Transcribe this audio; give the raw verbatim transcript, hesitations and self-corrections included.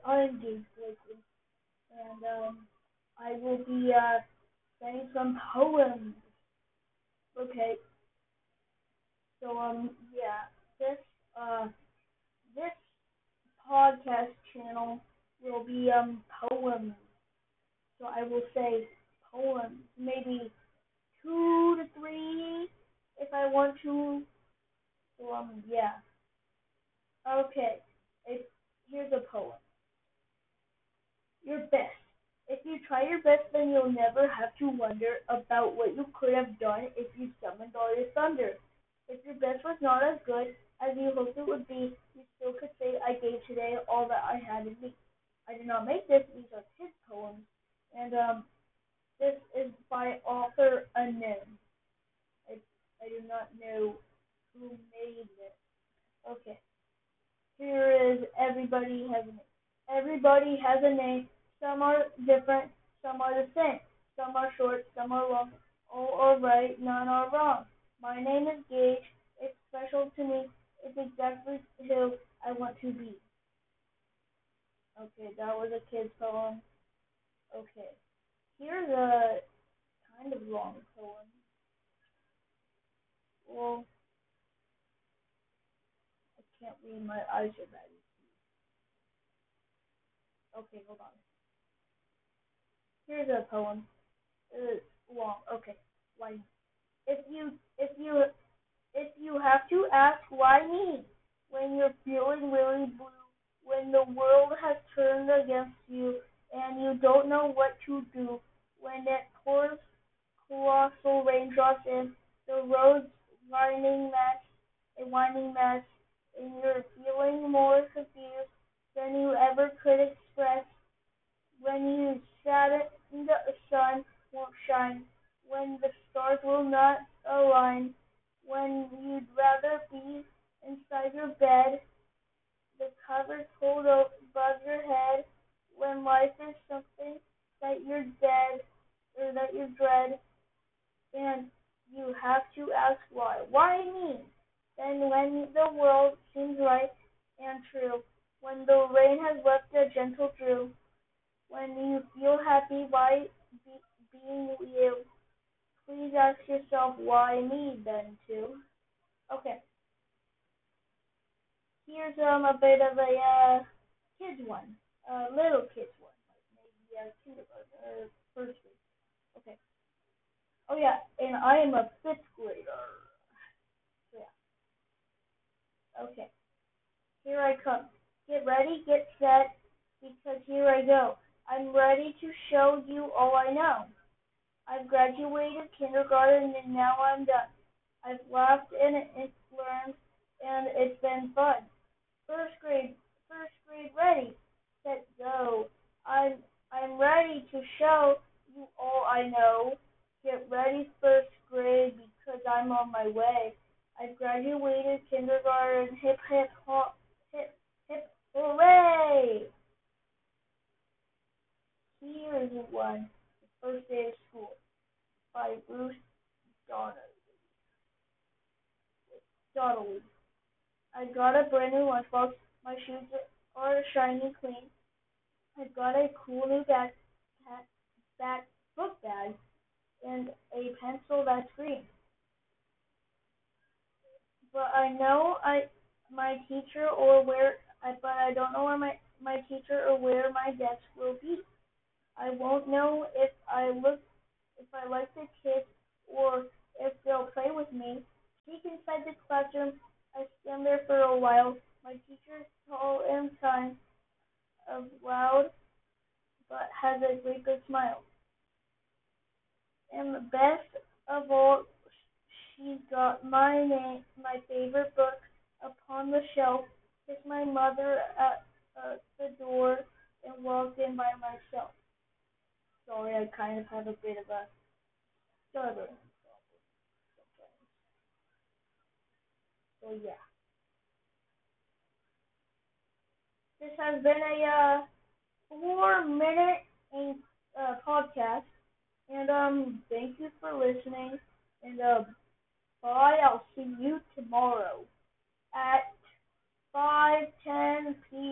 I'm Gabe Blakely, and um, I will be uh, saying some poems. Okay, so um, yeah, this uh, this podcast channel will be um poems. So I will say poems, maybe two to three if I want to. So um, yeah. Okay, it, here's a poem. Your best. If you try your best, then you'll never have to wonder about what you could have done if you summoned all your thunder. If your best was not as good as you hoped it would be, you still could say, I gave today all that I had in me. I did not make this. These are his poems. And um, this is by author unknown. I, I do not know who made this. Okay. Here is Everybody Has a Name. Everybody has a name. Some are different, some are the same. Some are short, some are long. All are right, none are wrong. My name is Gage. It's special to me. It's exactly who I want to be. Okay, that was a kid's poem. Okay, here's a kind of long poem. Well, I can't read, my eyes are bad. Okay, hold on. Here's a poem. It's long. Okay, why? If you if you if you have to ask why me, when you're feeling really blue, when the world has turned against you and you don't know what to do, when it pours colossal raindrops in the road's winding mess, a winding mess, and you're feeling more confused than you ever could express, when you sadden the sun won't shine, when the stars will not align, when you'd rather be inside your bed, the covers pulled above your head, when life is something that you're dead or that you dread, and you have to ask why. Why me? Then when the world seems right and true, when the rain has left a gentle dew, when you feel happy by be, being you, please ask yourself why me then too. Okay, here's um a bit of a uh, kids one, a uh, little kids one, like maybe a uh, kindergarten or first grade. Okay. Oh yeah, and I am a fifth grader. So, yeah. Okay. Here I come. Get ready, get set, because here I go. I'm ready to show you all I know. I've graduated kindergarten and now I'm done. I've laughed and it's learned and it's been fun. First grade, first grade ready, set, go. I'm I'm ready to show you all I know. Get ready, first grade, because I'm on my way. I've graduated kindergarten. Hip hip hop, hip hip hooray! Here is one. The first day of school by Bruce Donner. Donnelly. I got a brand new lunchbox. My shoes are shiny clean. I got a cool new back, back book bag and a pencil that's green. But I know I my teacher or where I but I don't know where my my teacher or where my desk will be. I won't know if I look if I like the kids or if they'll play with me. Sneak inside the classroom. I stand there for a while. My teacher is tall and kind of loud but has a great big smile. And the best of all, she's got my name, my favorite book upon the shelf. Kissed my mother at uh, the door and walked in by myself. Sorry, I kind of have a bit of a stutter. So yeah, this has been a uh, four minute uh, podcast, and um, thank you for listening. And uh, bye. I'll see you tomorrow at five ten p